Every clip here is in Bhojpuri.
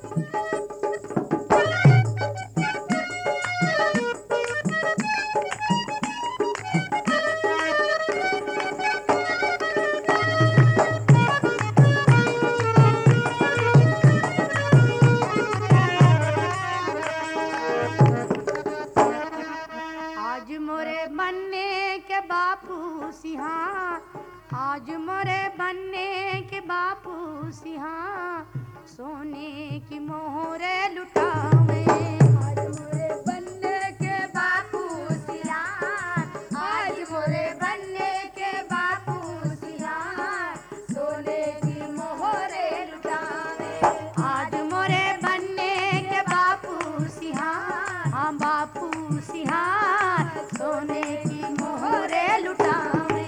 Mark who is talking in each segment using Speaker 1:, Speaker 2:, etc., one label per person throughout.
Speaker 1: आज मोरे बनने के बापू सिहा, आज मोरे बनने के बापू सिहा, सोने की मोहरे लुटावे।
Speaker 2: आज मोरे बनने के बापू सिया, आज मोरे बनने के बापू सिया, सोने की मोहरे लुटावे।
Speaker 1: आज मोरे बनने के बापू सिहा, हाँ बापू सिहा, सोने की मोहरे लुटावे।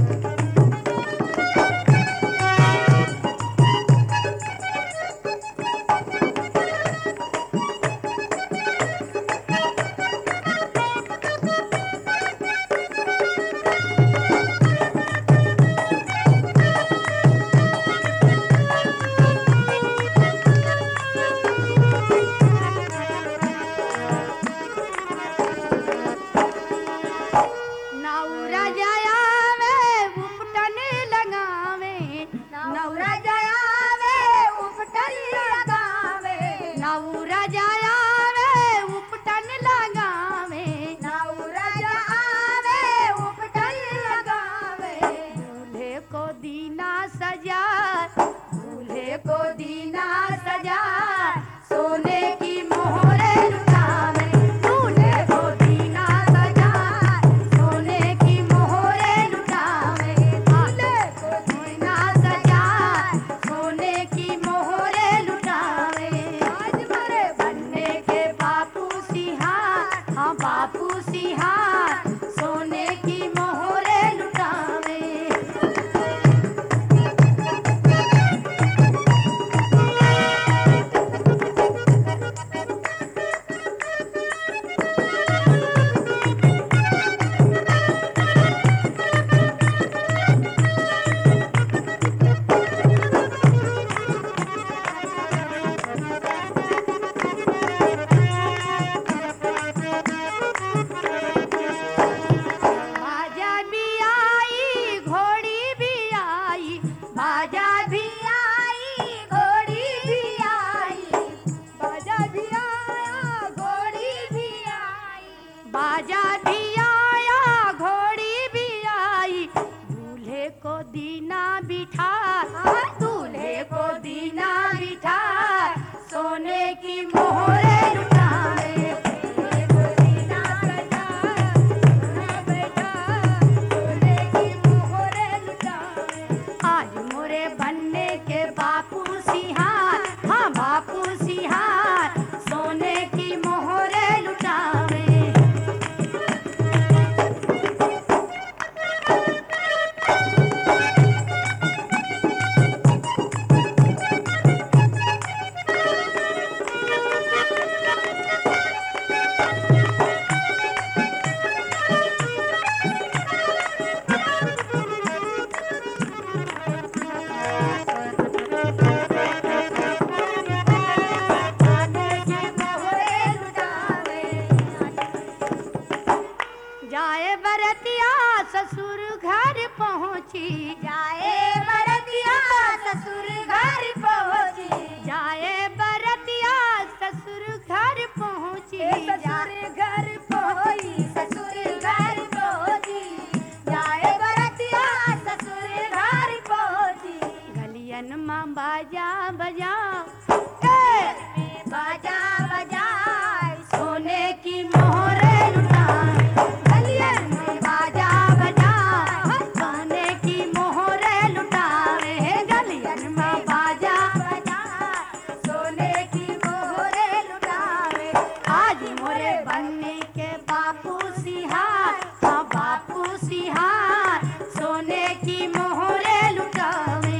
Speaker 1: नौरा जायावे उपटन लगावे,
Speaker 2: नौरा जायावे उपटन लगावे,
Speaker 1: नौरा जायावे उपटन लगावे।
Speaker 2: नौरा जायावे उपटन लगावे।
Speaker 1: दूल्हे को दीना सजा,
Speaker 2: दूल्हे को दीना सजा, सोने की मोहरे लुटावे। दूल्हे को दीना सजा, सोने की मोहरे लुटावे। दूल्हे को दीना सजा, सोने की मोहरे लुटावे। आज मोरे बनने के बापू सिहा,
Speaker 1: हाँ बापू सिहा,
Speaker 2: सोने की मोहरे लुटावे।
Speaker 1: बाजा भी आई घोड़ी भी आई,
Speaker 2: बाजा भी आई घोड़ी भी आई, बाजा भी आया घोड़ी भी आई।
Speaker 1: बाजा भी आया घोड़ी भी आई। दूल्हे को दीना बिठा,
Speaker 2: दूल्हे को दीना बिठा, सोने की मोहरे लुटावे। दूल्हे को दीना बिठा, सोना बिठा, सोने की मोहरे लुटावे।
Speaker 1: आज मोरे बनने के बापू सिहा, हाँ बापू सिहा, सोने की मोहरे लुटावे।
Speaker 2: सोने की मोहरे लुटावे।
Speaker 1: जाए बरतिया ससुर घर पहुँची,
Speaker 2: जाए बरतिया ससुर घर पहुँची,
Speaker 1: जाए बरतिया ससुर घर पहुँची।
Speaker 2: ससुर घर पहुँची, ससुर घर पहुँची, जाए बरतिया ससुर घर पहुँची।
Speaker 1: गलियन माँ बाजा बजा,
Speaker 2: बाजा बजाए सोने की मोहरे लुटाए। गलियन में बाजा बजाए
Speaker 1: सोने की मोहरे लुटावे।
Speaker 2: गलियन में बाजा बजाए सोने की मोहरे लुटावे।
Speaker 1: आज मोरे बनने के बापू सिहा, हाँ बापू सिहा, सोने की मोहरे लुटावे।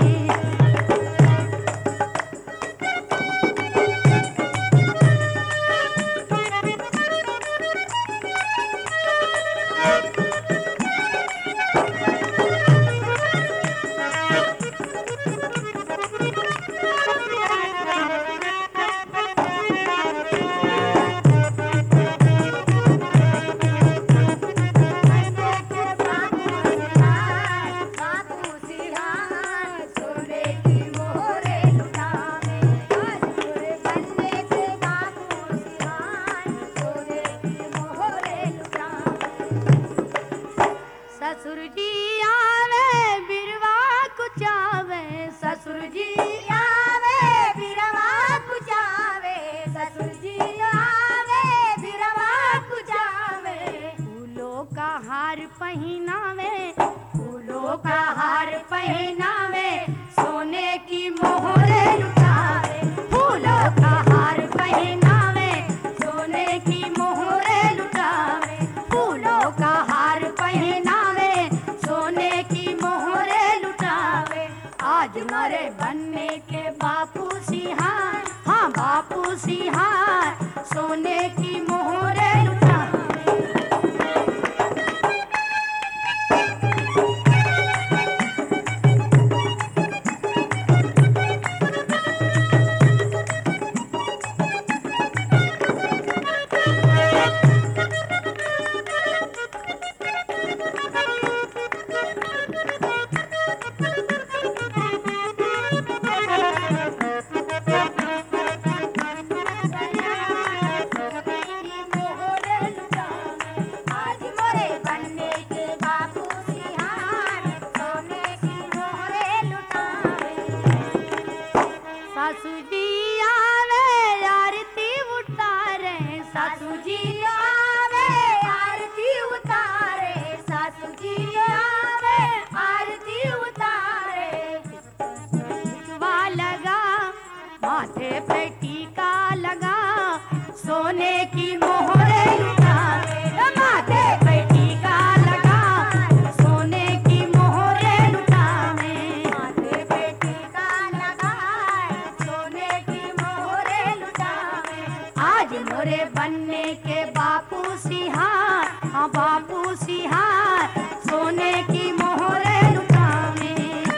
Speaker 1: सासू जी आवे आरती उतारे,
Speaker 2: सासू जी आवे आरती उतारे, सासू जी आवे आरती उतारे।
Speaker 1: टिकवा लगा माथे पे टीका लगा, सोने की मोहरे लुटावे, माथे पे टीका लगा, सोने की मोहरे लुटावे।
Speaker 2: माथे पे टीका लगाए, सोने की मोहरे लुटावे।
Speaker 1: आज मोरे बनने के बापू सिहार, हाँ बापू सिहार, सोने की मोहरे लुटावे।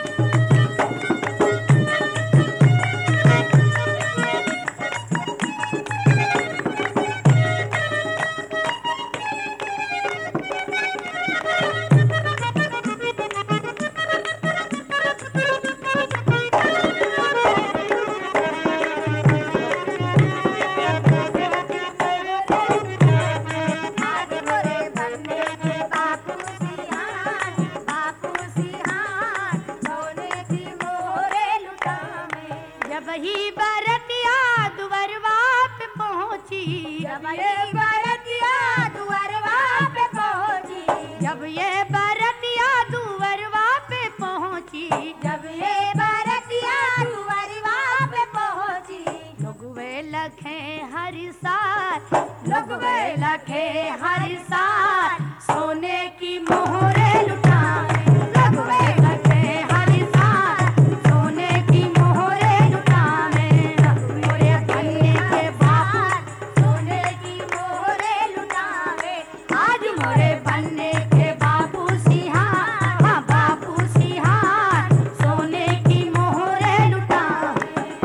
Speaker 2: आज मोरे बनने के बापू सिहान, बापू सिहान, सोने की मोहरे लुटावे।
Speaker 1: जब ही बरतिया दुवरवा पे पहुंची,
Speaker 2: जब ये बरतिया दुअरवा पे पहुंची,
Speaker 1: जब ये बरतिया दुवरवा पे पहुंची,
Speaker 2: जब ये बरतिया दुअरवा पे पहुंची,
Speaker 1: लोगवे लखे हर साल,
Speaker 2: लोगवे
Speaker 1: लखे हर साल, सोने की मोहरे लुटावे। लोगवे लखे हर साल, सोने की मोहरे लुटावे। मोरे बनने के बापू,
Speaker 2: सोने की मोहरे लुटावे।
Speaker 1: आज मोरे बनने के बापू सिहार, हाँ बापू सिहार, सोने की मोहरे लुटावे।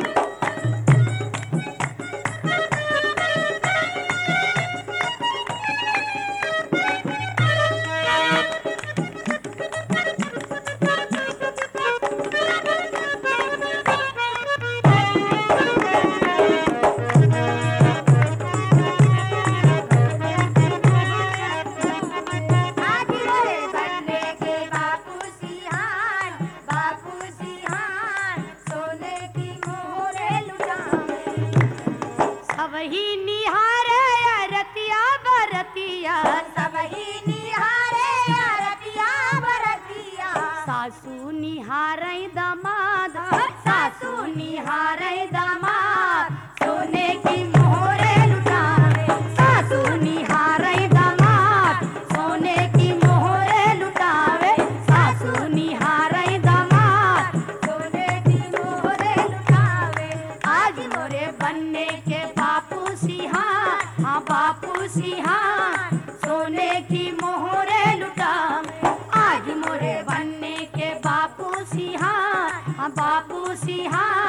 Speaker 2: आज मोरे बनने के बापू सिहान, बापू सिहान, सोने की मोहरे लुटावे।
Speaker 1: सब ही निहारे रतिया बरतिया,
Speaker 2: सब ही निहारे रतिया बरतिया,
Speaker 1: सासू निहारे दमाद, सासू निहारे दमाद, सोने की मोहरे लुटावे। सासू निहारे दमाद, सोने की मोहरे लुटावे। सासू निहारे दमाद,
Speaker 2: सोने की मोहरे लुटावे।
Speaker 1: आज मोरे बनने के बापू सिहार, हाँ बापू सिहार, सोने की मोहरे लुटावे। आज मोरे बनने के बापू सिहार, हाँ बापू सिहार,